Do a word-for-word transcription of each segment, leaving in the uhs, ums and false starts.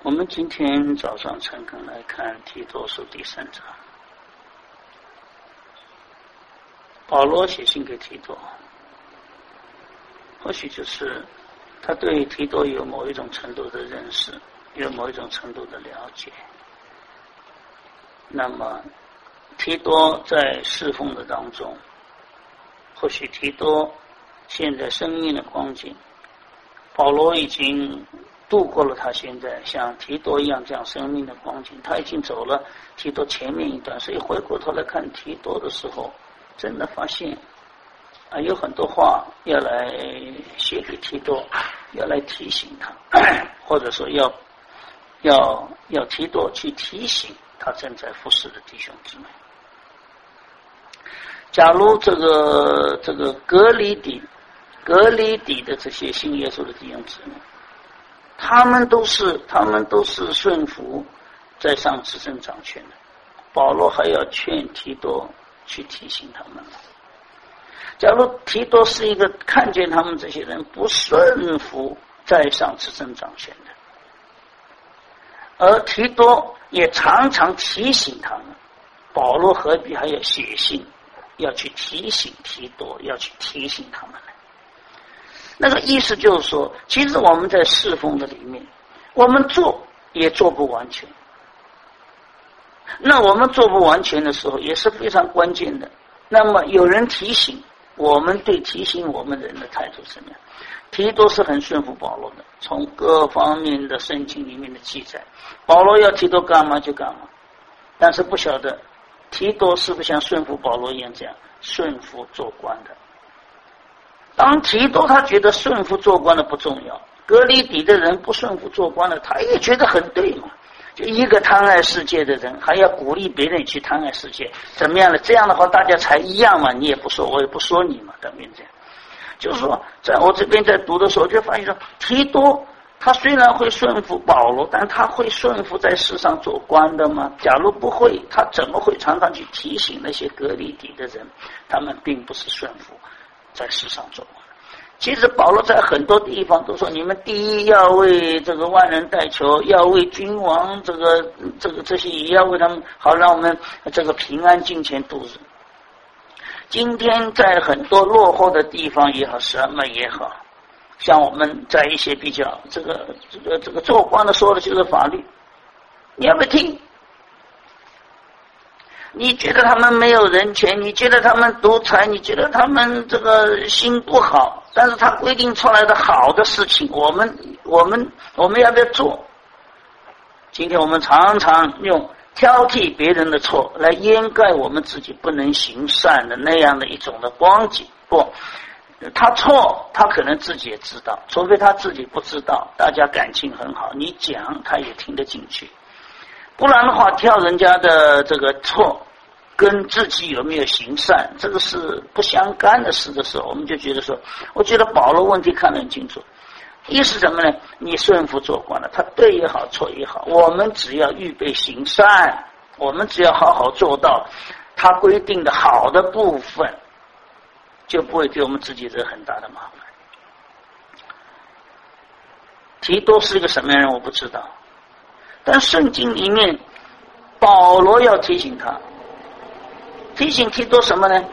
我们今天早上诚恳来看提多书第三章。保罗写信给提多，或许就是他对提多有某一种程度的认识，有某一种程度的了解。那么提多在侍奉的当中，或许提多现在生命的光景，保罗已经度过了他现在像提多一样这样生命的光景，他已经走了提多前面一段，所以回过头来看提多的时候，真的发现啊，有很多话要来写给提多，要来提醒他，或者说要要要提多去提醒他正在服侍的弟兄姊妹。假如这个这个隔离底隔离底的这些信耶稣的弟兄姊妹，他们都是他们都是顺服在上执政掌权的，保罗还要劝提多去提醒他们。假如提多是一个看见他们这些人不顺服在上执政掌权的，而提多也常常提醒他们，保罗何必还要写信要去提醒提多，要去提醒他们呢？那个意思就是说，其实我们在侍奉的里面，我们做也做不完全。那我们做不完全的时候也是非常关键的。那么有人提醒，我们对提醒我们人的态度是什么样？提多是很顺服保罗的，从各方面的圣经里面的记载，保罗要提多干嘛就干嘛。但是不晓得提多是不是像顺服保罗一样这样顺服做官的。当提多他觉得顺服做官的不重要，隔离底的人不顺服做官的，他也觉得很对嘛。就一个贪爱世界的人，还要鼓励别人去贪爱世界，怎么样呢？这样的话大家才一样嘛，你也不说我也不说你嘛，等于这样。就是说在我这边在读的时候就发现说，提多他虽然会顺服保罗，但他会顺服在世上做官的吗？假如不会，他怎么会常常去提醒那些隔离底的人，他们并不是顺服在世上做官。其实保罗在很多地方都说，你们第一要为这个万人代求，要为君王这个这个这些也要为他们好，让我们这个平安敬虔度日。今天在很多落后的地方也好，什么也好，像我们在一些比较这个这个这个做官的说的就是法律，你要不要听？你觉得他们没有人权，你觉得他们独裁，你觉得他们这个心不好，但是他规定出来的好的事情，我们我们我们要不要做？今天我们常常用挑剔别人的错来掩盖我们自己不能行善的那样的一种的光景。不，他错他可能自己也知道，除非他自己不知道，大家感情很好，你讲他也听得进去。不然的话，挑人家的这个错跟自己有没有行善，这个是不相干的事的时候，我们就觉得说，我觉得保罗问题看得很清楚。意思什么呢？你顺服做官了，他对也好错也好，我们只要预备行善，我们只要好好做到他规定的好的部分，就不会给我们自己惹很大的麻烦。提多是一个什么样的人我不知道，但圣经里面保罗要提醒他，提醒提多什么呢？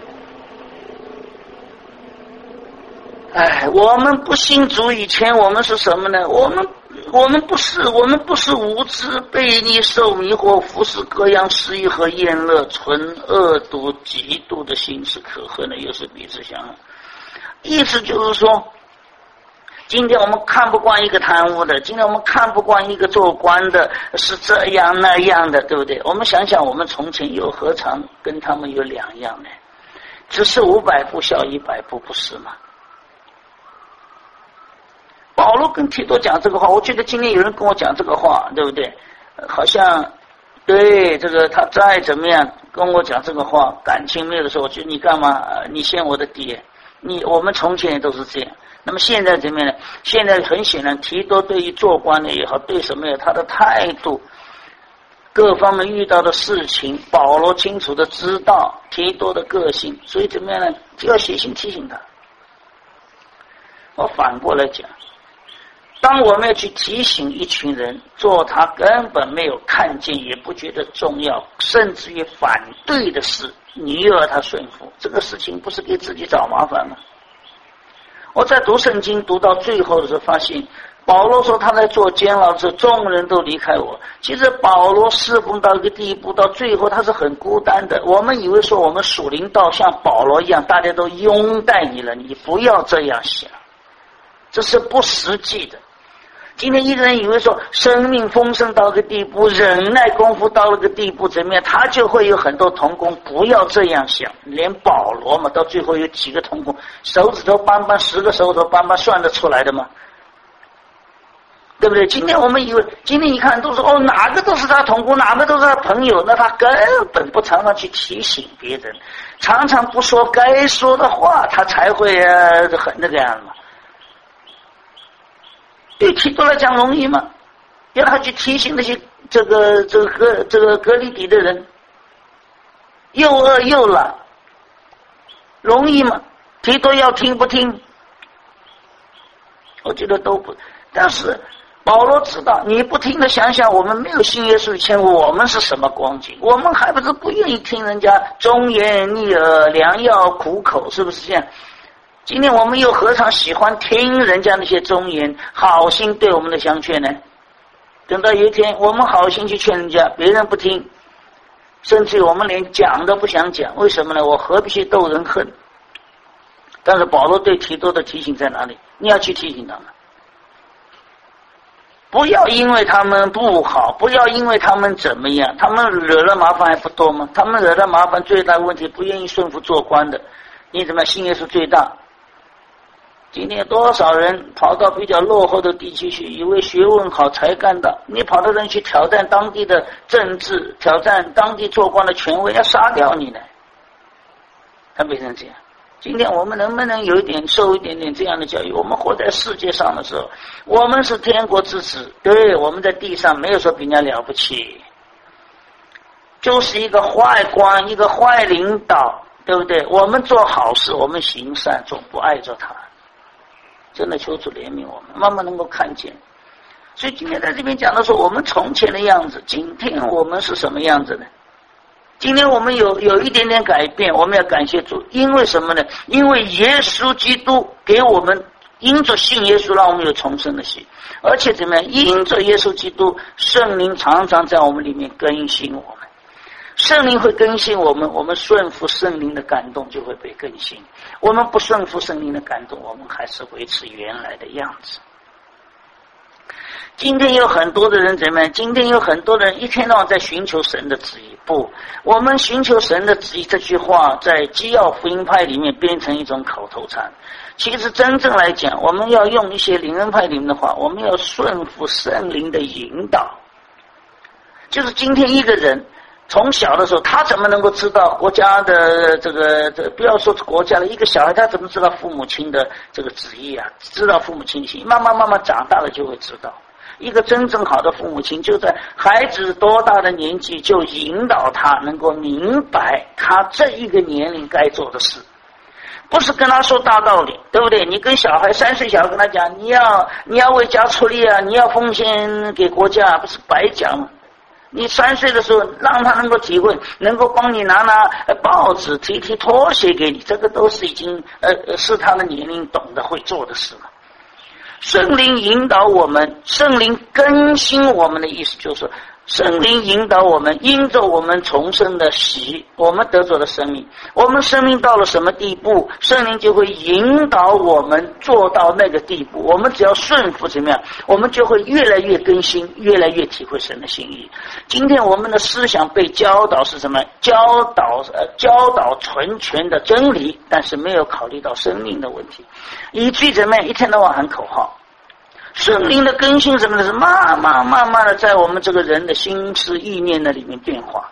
哎，我们不信主以前我们是什么呢？我们我们不是我们不是无知悖逆受迷惑服侍各样失意和厌乐纯恶毒嫉妒的心是可恨的，又是彼此相恨。意思就是说，今天我们看不惯一个贪污的，今天我们看不惯一个做官的是这样那样的，对不对？我们想想我们从前又何尝跟他们有两样呢？只是五百步笑一百步，不是吗？保罗跟提多讲这个话，我觉得今天有人跟我讲这个话，对不对？好像对这个他再怎么样跟我讲这个话，感情没有的时候，我觉得你干嘛？你陷我的底，你我们从前也都是这样。那么现在怎么样呢？现在很显然，提多对于做官的也好，对什么也好，他的态度，各方面遇到的事情，保罗清楚的知道提多的个性，所以怎么样呢？就要写信提醒他。我反过来讲， 当我们要去提醒一群人做他根本没有看见也不觉得重要甚至于反对的事，你又要他顺服，这个事情不是给自己找麻烦吗？我在读圣经读到最后的时候发现，保罗说他在做监牢时众人都离开我，其实保罗侍奉到一个地步，到最后他是很孤单的。我们以为说我们属灵道像保罗一样大家都拥戴你了，你不要这样想，这是不实际的。今天一个人以为说生命丰盛到个地步，忍耐功夫到了个地步怎么样，他就会有很多同工，不要这样想。连保罗嘛，到最后有几个同工，手指头扳扳，十个手指头扳扳算得出来的吗？对不对？今天我们以为，今天一看都是哦，哪个都是他同工，哪个都是他朋友，那他根本不常常去提醒别人，常常不说该说的话，他才会呃很那个样嘛。对提多来讲容易吗？要他去提醒那些这个这个隔这个隔离底的人，又饿又懒，容易吗？提多要听不听？我觉得都不。但是保罗知道，你不听的，想想我们没有信耶稣以前，我们是什么光景？我们还不是不愿意听人家忠言逆耳、良药苦口，是不是这样？今天我们又何尝喜欢听人家那些忠言，好心对我们的相劝呢？等到有一天我们好心去劝人家，别人不听，甚至我们连讲都不想讲，为什么呢？我何必去逗人恨？但是保罗对提多的提醒在哪里？你要去提醒他们，不要因为他们不好，不要因为他们怎么样，他们惹了麻烦还不多吗？他们惹了麻烦最大的问题，不愿意顺服做官的，你怎么信耶稣最大？今天多少人跑到比较落后的地区去，以为学问好才干到，你跑到人去挑战当地的政治，挑战当地做官的权威，要杀掉你呢。他变成这样。今天我们能不能有一点受一点点这样的教育？我们活在世界上的时候，我们是天国之子，对，我们在地上没有说比人家了不起，就是一个坏官，一个坏领导，对不对？我们做好事，我们行善，总不碍着他。真的求主怜悯我们，慢慢能够看见。所以今天在这边讲的说，我们从前的样子，今天我们是什么样子呢？今天我们有有一点点改变，我们要感谢主，因为什么呢？因为耶稣基督给我们，因着信耶稣，让我们有重生的心，而且怎么样？因着耶稣基督，圣灵常常在我们里面更新我们。圣灵会更新我们，我们顺服圣灵的感动就会被更新。我们不顺服圣灵的感动，我们还是维持原来的样子。今天有很多的人怎么样？今天有很多人一天到晚在寻求神的旨意。不，我们寻求神的旨意这句话在基要福音派里面变成一种口头禅。其实真正来讲，我们要用一些灵恩派里面的话，我们要顺服圣灵的引导。就是今天一个人从小的时候，他怎么能够知道国家的这个这个不要说国家的一个小孩，他怎么知道父母亲的这个旨意啊？知道父母亲的心，慢慢慢慢长大了就会知道。一个真正好的父母亲，就在孩子多大的年纪就引导他能够明白他这一个年龄该做的事，不是跟他说大道理，对不对？你跟小孩三岁小孩跟他讲，你要你要为家出力啊，你要奉献给国家，不是白讲吗？你三岁的时候让他能够体会，能够帮你拿拿报纸，提提拖鞋给你，这个都是已经呃是他的年龄懂得会做的事了。圣灵引导我们，圣灵更新我们的意思就是圣灵引导我们，因着我们重生的喜，我们得着了生命。我们生命到了什么地步，圣灵就会引导我们做到那个地步。我们只要顺服怎么样，我们就会越来越更新，越来越体会神的心意。今天我们的思想被教导是什么？教导呃教导纯全的真理，但是没有考虑到生命的问题，以至于怎么样，一天到晚喊口号。圣灵的更新什么的是慢慢慢慢的在我们这个人的心思意念的里面变化。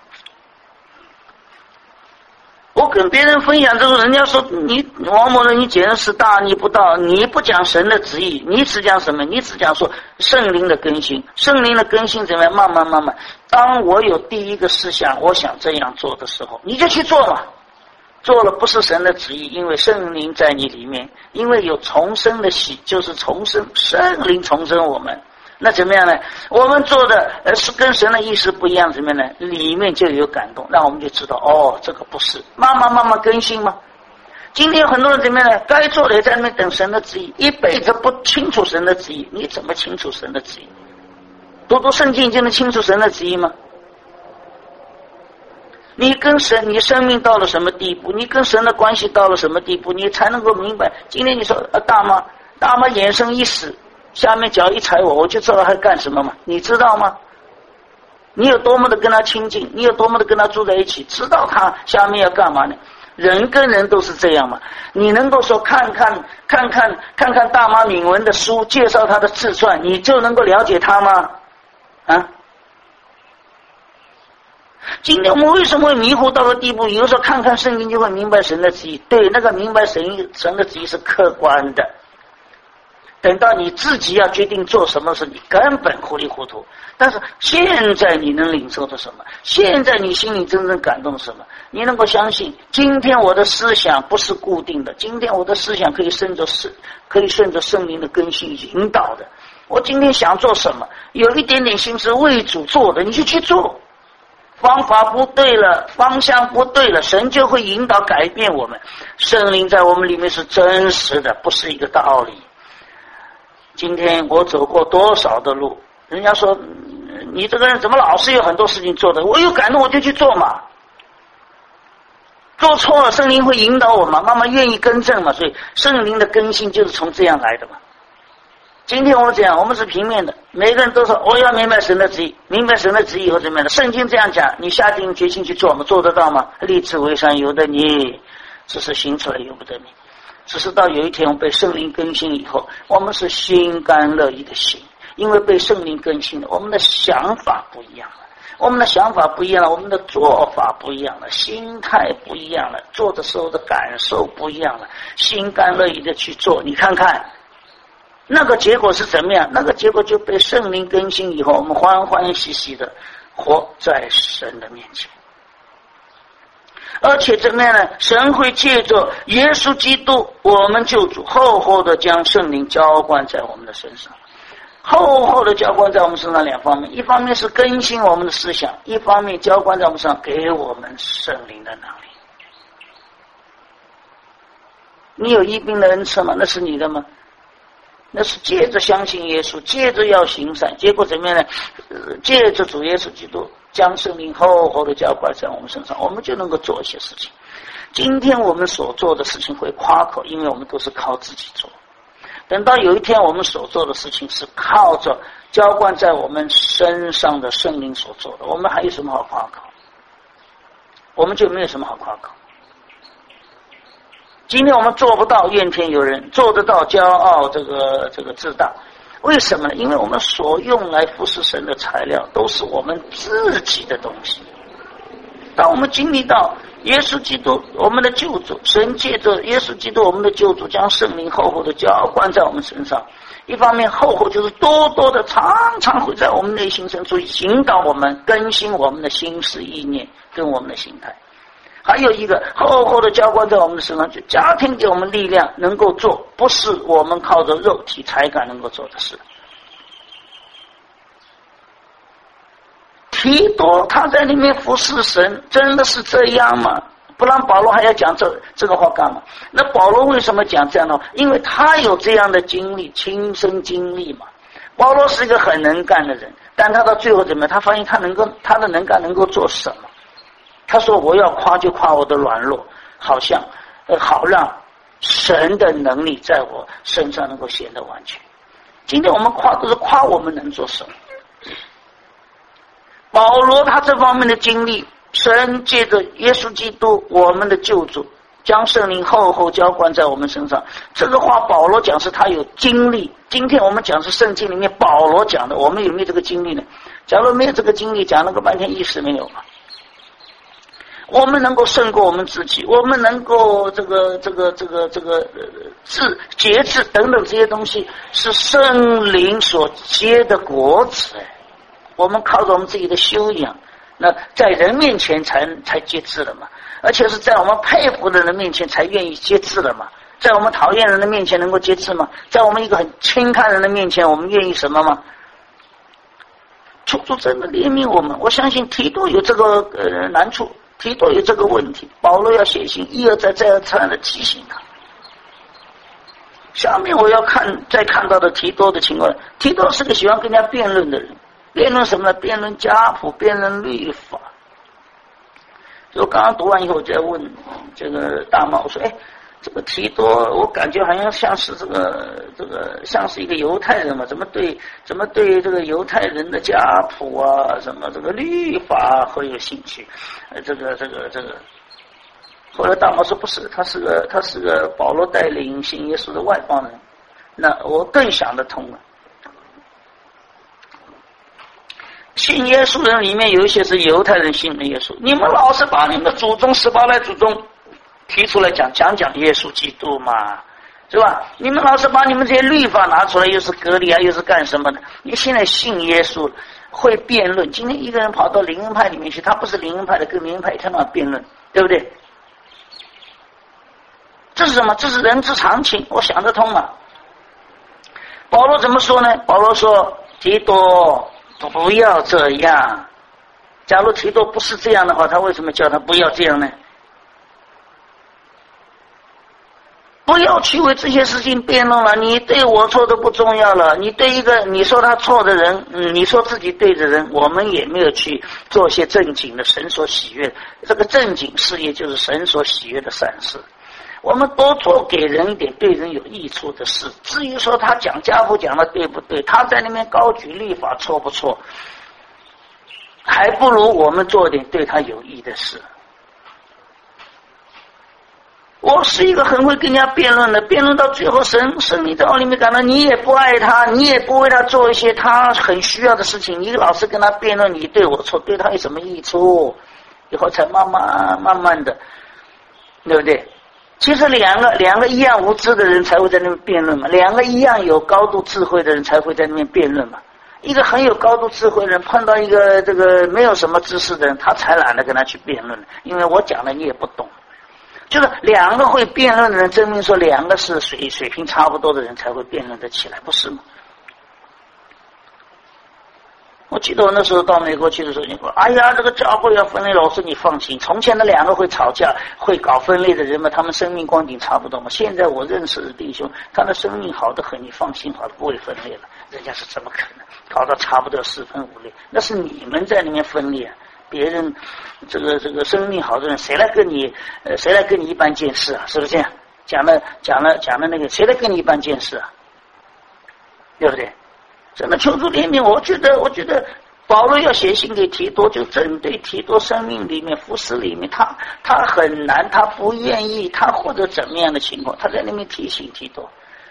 我跟别人分享这个，人家说你王某人你简直是大逆不道，你不讲神的旨意，你只讲什么？你只讲说圣灵的更新。圣灵的更新怎么样？慢慢慢慢，当我有第一个思想我想这样做的时候，你就去做嘛。 做了不是神的旨意，因为圣灵在你里面，因为有重生的喜，就是重生，圣灵重生我们。那怎么样呢？我们做的呃是跟神的意思不一样，怎么样呢？里面就有感动，那我们就知道哦，这个不是慢慢慢慢更新吗？今天有很多人怎么样呢？该做的也在那边等神的旨意，一辈子不清楚神的旨意，你怎么清楚神的旨意？读读圣经就能清楚神的旨意吗？你跟神，你生命到了什么地步？你跟神的关系到了什么地步？你才能够明白。今天你说啊，大妈，大妈眼生一死，下面脚一踩我，我就知道他干什么嘛？你知道吗？你有多么的跟他亲近，你有多么的跟他住在一起，知道他下面要干嘛呢？人跟人都是这样嘛。你能够说看看看看看看大妈敏文的书，介绍他的自传，你就能够了解他吗？啊？今天我们为什么会迷糊到个地步？有的时候看看圣经就会明白神的旨意。对，那个明白神神的旨意是客观的。等到你自己要决定做什么时，你根本糊里糊涂。但是现在你能领受的什么？现在你心里真正感动什么？你能够相信，今天我的思想不是固定的，今天我的思想可以顺着圣，可以顺着圣灵的更新引导的。我今天想做什么，有一点点心是为主做的，你就去做。方法不对了，方向不对了，神就会引导改变我们。圣灵在我们里面是真实的，不是一个道理。今天我走过多少的路，人家说你这个人怎么老是有很多事情做的，我有感动我就去做嘛。做错了圣灵会引导我嘛，慢慢愿意更正嘛，所以圣灵的更新就是从这样来的嘛。今天我们讲，我们是平面的，每个人都说我要明白神的旨意，明白神的旨意以后怎么样的？圣经这样讲，你下定决心去做吗？做得到吗？立志为善由得你，只是行出来由不得你。只是到有一天我们被圣灵更新以后，我们是心甘乐意的心，因为被圣灵更新了，我们的想法不一样了，我们的想法不一样了，我们的做法不一样了，心态不一样了，做的时候的感受不一样了，心甘乐意的去做，你看看那个结果是怎么样？那个结果就被圣灵更新以后，我们欢欢喜喜的活在神的面前。而且怎么样呢？神会借着耶稣基督我们救主，厚厚的将圣灵浇灌在我们的身上。厚厚的浇灌在我们身上两方面，一方面是更新我们的思想，一方面浇灌在我们身上，给我们圣灵的能力。你有医病的恩赐吗？那是你的吗？那是借着相信耶稣，借着要行善，结果怎么样呢？呃、借着主耶稣基督将圣灵厚厚的浇灌在我们身上，我们就能够做一些事情。今天我们所做的事情会夸口，因为我们都是靠自己做。等到有一天我们所做的事情是靠着浇灌在我们身上的圣灵所做的，我们还有什么好夸口？我们就没有什么好夸口。今天我们做不到怨天尤人，做得到骄傲这个这个自大，为什么呢？因为我们所用来服侍神的材料都是我们自己的东西。当我们经历到耶稣基督我们的救主，神借着耶稣基督我们的救主将圣灵厚厚的浇灌在我们身上，一方面厚厚就是多多的常常会在我们内心深处引导我们，更新我们的心思意念跟我们的心态。还有一个厚厚的浇灌在我们的身上，就加添给我们力量，能够做不是我们靠着肉体才感能够做的事。提多他在里面服侍神，真的是这样吗？不然保罗还要讲这这个话干嘛？那保罗为什么讲这样的话？因为他有这样的经历，亲身经历嘛。保罗是一个很能干的人，但他到最后怎么样？他发现他能够他的能干能够做什么？他说我要夸就夸我的软弱，好像呃好让神的能力在我身上能够显得完全。今天我们夸都是夸我们能做什么。保罗他这方面的经历，神借着耶稣基督我们的救主将圣灵厚厚浇灌在我们身上，这个话保罗讲是他有经历，今天我们讲是圣经里面保罗讲的，我们有没有这个经历呢？假如没有这个经历，讲了个半天意思没有嘛？我们能够胜过我们自己，我们能够这个这个这个这个智节制等等这些东西，是圣灵所结的果子。我们靠着我们自己的修养， 那在人面前才才节制了嘛，而且是在我们佩服的人面前才愿意节制了嘛，在我们讨厌人的面前能够节制吗？在我们一个很轻看人的面前，我们愿意什么吗？求主真的怜悯我们。我相信提多有这个呃难处，提多有这个问题，保罗要写信一而再再而三的提醒他。下面我要看再看到的提多的情况，提多是个喜欢跟人家辩论的人，辩论什么呢？辩论家谱，辩论律法。所以我刚刚读完以后，我就在问这个大茂，我说：“哎，这个提多，我感觉好像像是这个这个像是一个犹太人嘛，怎么对怎么对这个犹太人的家谱啊，什么这个律法会有兴趣？呃，这个这个这个。”后来大茂说不是，他是个他是个保罗带领信耶稣的外邦人，那我更想得通了。信耶稣人里面有一些是犹太人信的耶稣，你们老是把你们的祖宗十八代祖宗提出来讲讲讲耶稣基督嘛，是吧？你们老是把你们这些律法拿出来，又是割礼啊，又是干什么的？你现在信耶稣会辩论，今天一个人跑到灵恩派里面去，他不是灵恩派的，跟灵恩派一天到晚辩论，对不对？这是什么？这是人之常情，我想得通嘛。保罗怎么说呢？保罗说：“提多，不要这样。”假如提多不是这样的话，他为什么叫他不要这样呢？不要去为这些事情辩论了，你对我错都不重要了。你对一个你说他错的人，嗯，你说自己对的人，我们也没有去做些正经的神所喜悦。这个正经事业就是神所喜悦的善事。我们多做给人一点对人有益处的事，至于说他讲家谱讲的对不对，他在那边高举律法错不错，还不如我们做点对他有益的事。我是一个很会跟人家辩论的，辩论到最后神神你在我里面感到你也不爱他，你也不为他做一些他很需要的事情，你老是跟他辩论你对我错，对他有什么益处？以后才慢慢慢慢的，对不对？其实两个两个一样无知的人才会在那边辩论嘛，两个一样有高度智慧的人才会在那边辩论嘛。一个很有高度智慧的人碰到一个这个没有什么知识的人，他才懒得跟他去辩论，因为我讲的你也不懂。就是两个会辩论的人，证明说两个是水水平差不多的人才会辩论得起来，不是吗？我记得我那时候到美国去的时候，你说：“哎呀，这个教会要分裂了。”我说：“你放心，从前的两个会吵架、会搞分裂的人嘛，他们生命光景差不多嘛。现在我认识的弟兄，他的生命好得很，你放心好了，不会分裂了。人家是怎么可能搞到差不多四分五裂？那是你们在里面分裂，别人这个这个生命好的人，谁来跟你呃谁来跟你一般见识啊？是不是这样？讲了讲了讲了那个，谁来跟你一般见识啊？对不对？”真的求主怜悯，我觉得，我觉得保罗要写信给提多，就针对提多生命里面、服侍里面，他他很难，他不愿意，他或者怎么样的情况，他在那边提醒提多。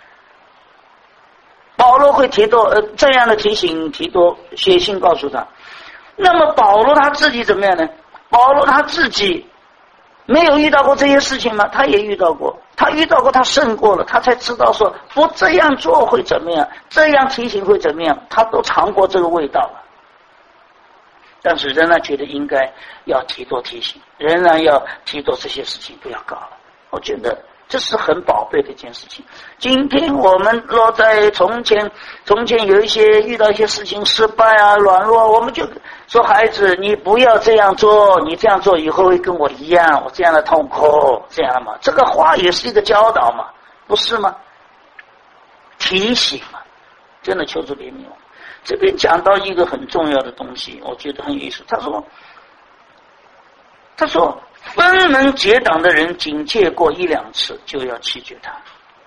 保罗会提多，呃，这样的提醒提多，写信告诉他。那么保罗他自己怎么样呢？保罗他自己没有遇到过这些事情吗？他也遇到过，他遇到过，他胜过了，他才知道说不这样做会怎么样，这样提醒会怎么样，他都尝过这个味道了。但是仍然觉得应该要提多提醒，仍然要提多这些事情不要搞了。我觉得这是很宝贝的一件事情。今天我们若在从前从前有一些遇到一些事情失败啊软弱，我们就说孩子你不要这样做，你这样做以后会跟我一样，我这样的痛苦，这样嘛，这个话也是一个教导嘛，不是吗？提醒嘛，真的求主怜悯我。这边讲到一个很重要的东西，我觉得很有意思。他说他说分门结党的人警戒过一两次就要弃绝他。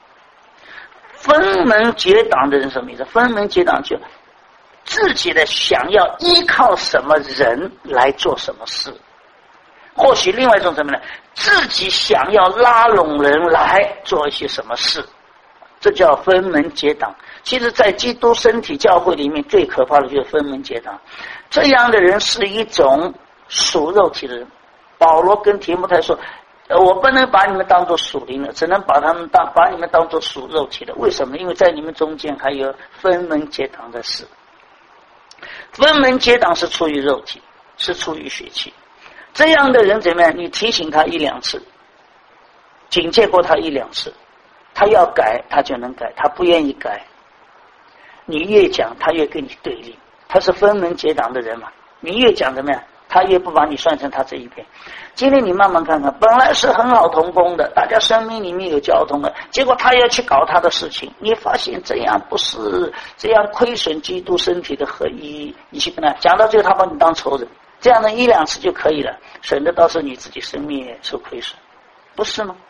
分门结党的人什么意思？分门结党就自己的想要依靠什么人来做什么事，或许另外一种什么呢？自己想要拉拢人来做一些什么事，这叫分门结党。其实在基督身体教会里面最可怕的就是分门结党，这样的人是一种属肉体的人。保罗跟提摩太说，我不能把你们当作属灵的，只能把他们当把你们当作属肉体的。为什么？因为在你们中间还有分门结党的事。分门结党是出于肉体， 是出于血气。这样的人怎么样？你提醒他一两次，警戒过他一两次，他要改他就能改，他不愿意改，你越讲他越跟你对立，他是分门结党的人嘛，你越讲怎么样，他越不把你算成他这一边。今天你慢慢看看，本来是很好同工的，大家生命里面有交通的，结果他要去搞他的事情，你发现这样不是，这样亏损基督身体的合一，你去跟他讲到最后他把你当仇人，这样的一两次就可以了，省得到时候你自己生命也受亏损，不是吗？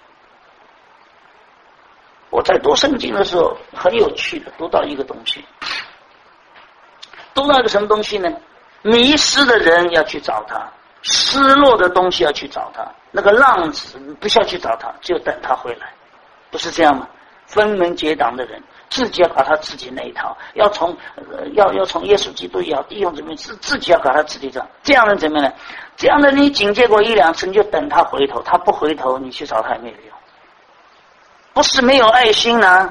我在读圣经的时候很有趣的读到一个东西，读到一个什么东西呢？迷失的人要去找他，失落的东西要去找他，那个浪子不需要去找他，就等他回来，不是这样吗？分门结党的人自己要搞他自己那一套，要从、呃、要要从耶稣基督也好，弟兄姊妹自自己要搞他自己这样，这样的怎么样呢？这样的你警戒过一两次，你就等他回头，他不回头，你去找他也没有用，不是没有爱心啊！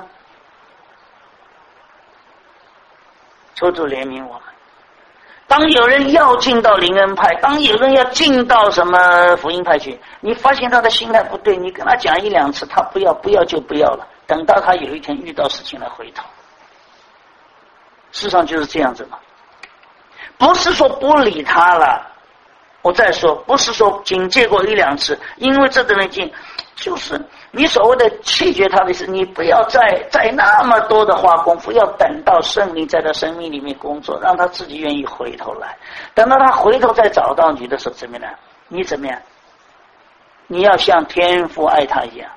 求主怜悯我们。当有人要进到灵恩派，当有人要进到什么福音派去，你发现他的心态不对，你跟他讲一两次，他不要，不要就不要了，等到他有一天遇到事情来回头。事实上就是这样子嘛，不是说不理他了，我再说，不是说警戒过一两次，因为这种人境就是你所谓的弃绝他的是，你不要再再那么多的花功夫，要等到圣灵在他生命里面工作，让他自己愿意回头来，等到他回头再找到你的时候怎么样？你怎么样？你要像天父爱他一样。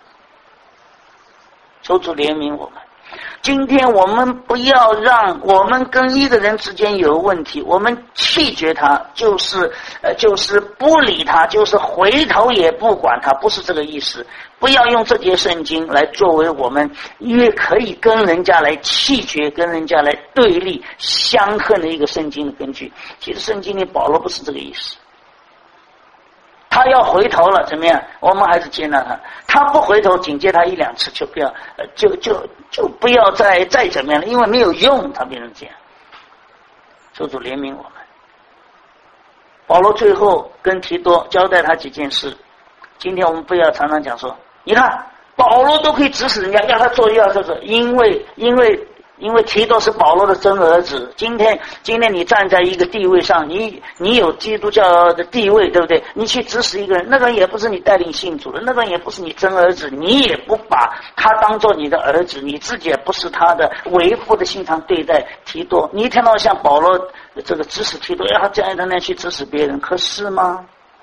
求主怜悯我们。今天我们不要让我们跟一个人之间有问题，我们弃绝他，就是呃，就是不理他，就是回头也不管他，不是这个意思。不要用这节圣经来作为我们也可以跟人家来弃绝、跟人家来对立、相恨的一个圣经的根据。其实圣经里保罗不是这个意思。他要回头了，怎么样？我们还是接纳他。他不回头，警戒他一两次，就不要，呃、就就就不要再再怎么样了，因为没有用，他变成这样。求主怜悯我们。保罗最后跟提多交代他几件事。今天我们不要常常讲说，你看保罗都可以指使人家要他做要他做，因为因为。因为提多是保罗的真儿子，今天今天你站在一个地位上，你你有基督教的地位，对不对？你去指使一个人，那个人也不是你带领信主的，那个人也不是你真儿子，你也不把他当做你的儿子，你自己也不是他的为父的心肠对待提多。你一听到像保罗这个指使提多，要他这样那样去指使别人，可是吗？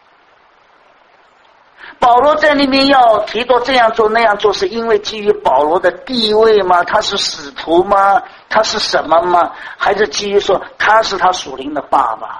保罗在那边要提多这样做那样做，是因为基于保罗的地位吗？他是使徒吗？他是什么吗？还是基于说他是他属灵的爸爸？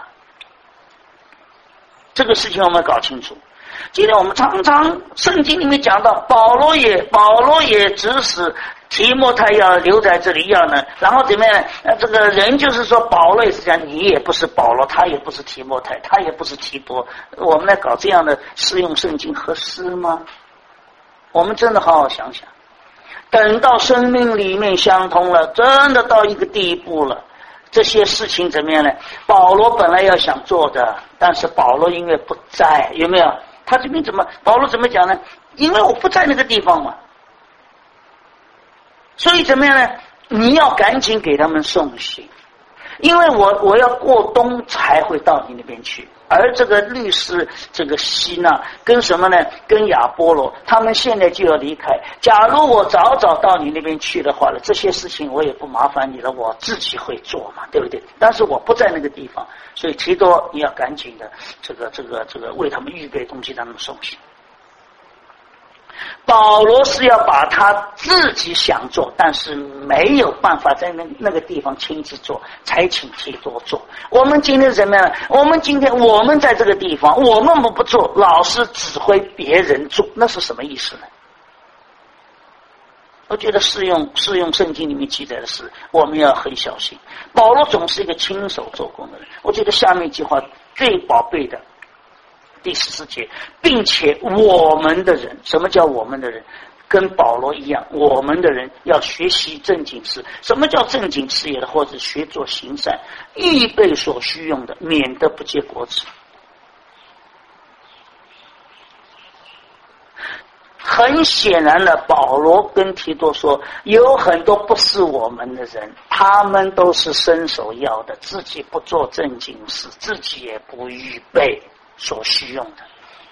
这个事情我们搞清楚。今天我们常常圣经里面讲到，保罗也保罗也指使提摩太要留在这里要呢，然后怎么样呢？这个人就是说保罗也是讲，你也不是保罗，他也不是提摩太，他也不是提多，我们来搞这样的适用圣经合适吗？我们真的好好想想，等到生命里面相通了，真的到一个地步了，这些事情怎么样呢？保罗本来要想做的，但是保罗因为不在，有没有？他这边怎么保罗怎么讲呢？因为我不在那个地方嘛，所以怎么样呢？你要赶紧给他们送信，因为我我要过冬才会到你那边去。而这个律师这个希纳跟什么呢？跟亚波罗他们现在就要离开。假如我早早到你那边去的话了，这些事情我也不麻烦你了，我自己会做嘛，对不对？但是我不在那个地方，所以提多你要赶紧的这个这个这个为他们预备东西，让他们送信。保罗是要把他自己想做，但是没有办法在那那个地方亲自做，才请提多做。我们今天怎么样？我们今天我们在这个地方，我们不做，老是指挥别人做，那是什么意思呢？我觉得适用适用圣经里面记载的事，我们要很小心。保罗总是一个亲手做工的人。我觉得下面一句话最宝贝的。第十四节，并且我们的人，什么叫我们的人？ 跟保罗一样，我们的人要学习正经事。什么叫正经事业的？或者学做行善，预备所需用的，免得不结果子。很显然的，保罗跟提多说，有很多不是我们的人，他们都是伸手要的，自己不做正经事，自己也不预备所需用的。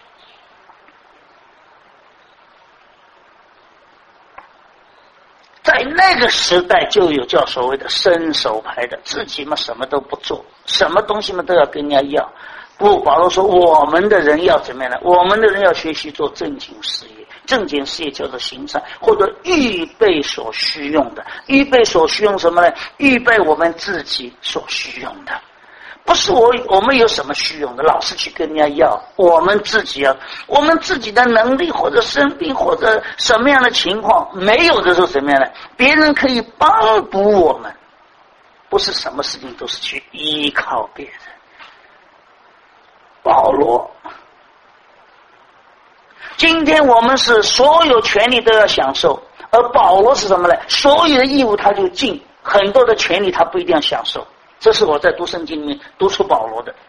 在那个时代就有叫所谓的伸手牌的，自己嘛什么都不做，什么东西嘛都要跟人家要。不，保罗说我们的人要怎么样呢？我们的人要学习做正经事业，正经事业叫做行善，或者预备所需用的。预备所需用什么呢？预备我们自己所需用的。不是我我们有什么虚用的，老是去跟人家要，我们自己要，我们自己的能力或者生病或者什么样的情况没有的时候怎么样呢？别人可以帮补我们，不是什么事情都是去依靠别人。保罗，今天我们是所有权利都要享受，而保罗是什么呢？所有的义务他就尽，很多的权利他不一定要享受。这是我在读圣经里面读出保罗的。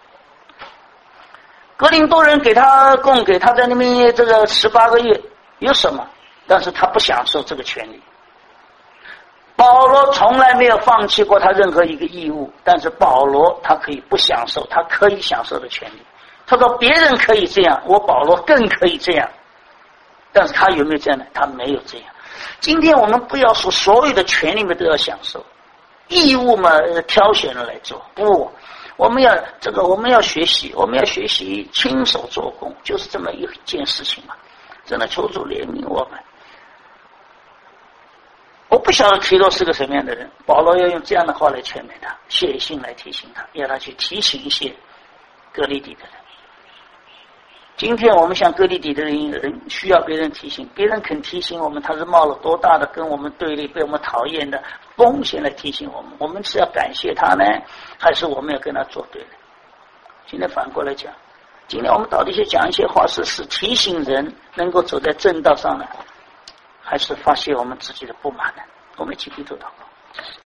哥林多人给他供给他在那边这个十八个月有什么？但是他不享受这个权利。保罗从来没有放弃过他任何一个义务，但是保罗他可以不享受他可以享受的权利。他说别人可以这样，我保罗更可以这样，但是他有没有这样呢？他没有这样。今天我们不要说所有的权利们都要享受，义务嘛挑选了来做，不，我们要这个我们要学习，我们要学习亲手做工，就是这么一件事情嘛。真的求主怜悯我们。我不晓得提多是个什么样的人，保罗要用这样的话来劝勉他，写信来提醒他，要他去提醒一些哥利底的人。今天我们像哥利底的人人需要别人提醒，别人肯提醒我们，他是冒了多大的跟我们对立被我们讨厌的风险来提醒我们，我们是要感谢他呢，还是我们要跟他作对呢？今天反过来讲，今天我们到底是讲一些话是是提醒人能够走在正道上呢，还是发泄我们自己的不满呢？我们一起低头祷告。